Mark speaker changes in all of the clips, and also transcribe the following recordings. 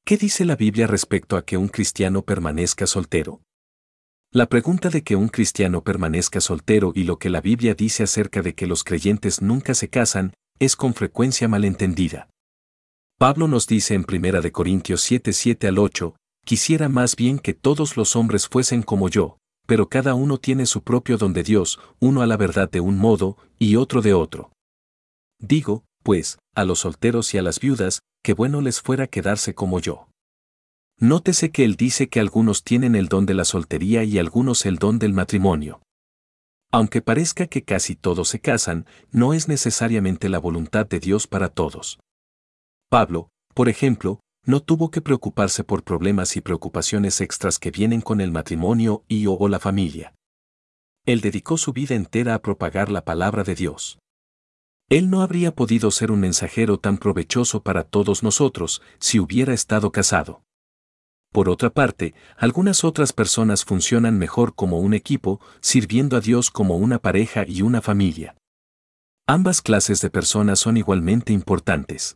Speaker 1: ¿Qué dice la Biblia respecto a que un cristiano permanezca soltero? La pregunta de que un cristiano permanezca soltero y lo que la Biblia dice acerca de que los creyentes nunca se casan, es con frecuencia malentendida. Pablo nos dice en 1 Corintios 7:7-8, quisiera más bien que todos los hombres fuesen como yo, pero cada uno tiene su propio don de Dios, uno a la verdad de un modo y otro de otro. Digo, pues, a los solteros y a las viudas, que bueno les fuera quedarse como yo. Nótese que él dice que algunos tienen el don de la soltería y algunos el don del matrimonio. Aunque parezca que casi todos se casan, no es necesariamente la voluntad de Dios para todos. Pablo, por ejemplo, no tuvo que preocuparse por problemas y preocupaciones extras que vienen con el matrimonio o la familia. Él dedicó su vida entera a propagar la palabra de Dios. Él no habría podido ser un mensajero tan provechoso para todos nosotros si hubiera estado casado. Por otra parte, algunas otras personas funcionan mejor como un equipo, sirviendo a Dios como una pareja y una familia. Ambas clases de personas son igualmente importantes.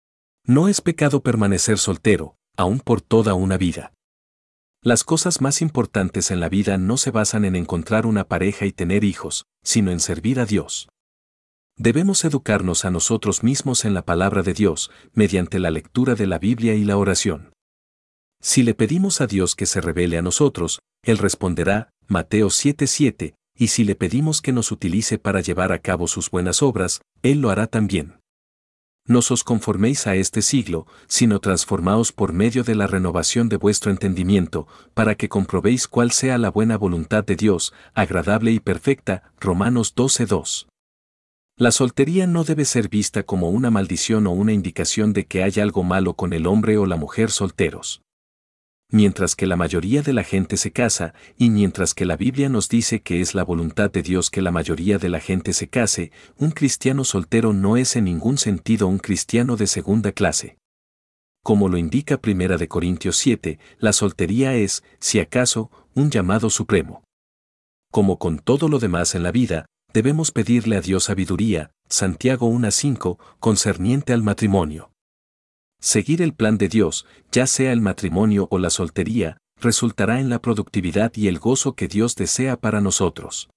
Speaker 1: No es pecado permanecer soltero, aún por toda una vida. Las cosas más importantes en la vida no se basan en encontrar una pareja y tener hijos, sino en servir a Dios. Debemos educarnos a nosotros mismos en la palabra de Dios, mediante la lectura de la Biblia y la oración. Si le pedimos a Dios que se revele a nosotros, Él responderá, Mateo 7:7, y si le pedimos que nos utilice para llevar a cabo sus buenas obras, Él lo hará también. No os conforméis a este siglo, sino transformaos por medio de la renovación de vuestro entendimiento, para que comprobéis cuál sea la buena voluntad de Dios, agradable y perfecta. Romanos 12:2. La soltería no debe ser vista como una maldición o una indicación de que hay algo malo con el hombre o la mujer solteros. Mientras que la mayoría de la gente se casa, y mientras que la Biblia nos dice que es la voluntad de Dios que la mayoría de la gente se case, un cristiano soltero no es en ningún sentido un cristiano de segunda clase. Como lo indica 1 Corintios 7, la soltería es, si acaso, un llamado supremo. Como con todo lo demás en la vida, debemos pedirle a Dios sabiduría, Santiago 1:5, concerniente al matrimonio. Seguir el plan de Dios, ya sea el matrimonio o la soltería, resultará en la productividad y el gozo que Dios desea para nosotros.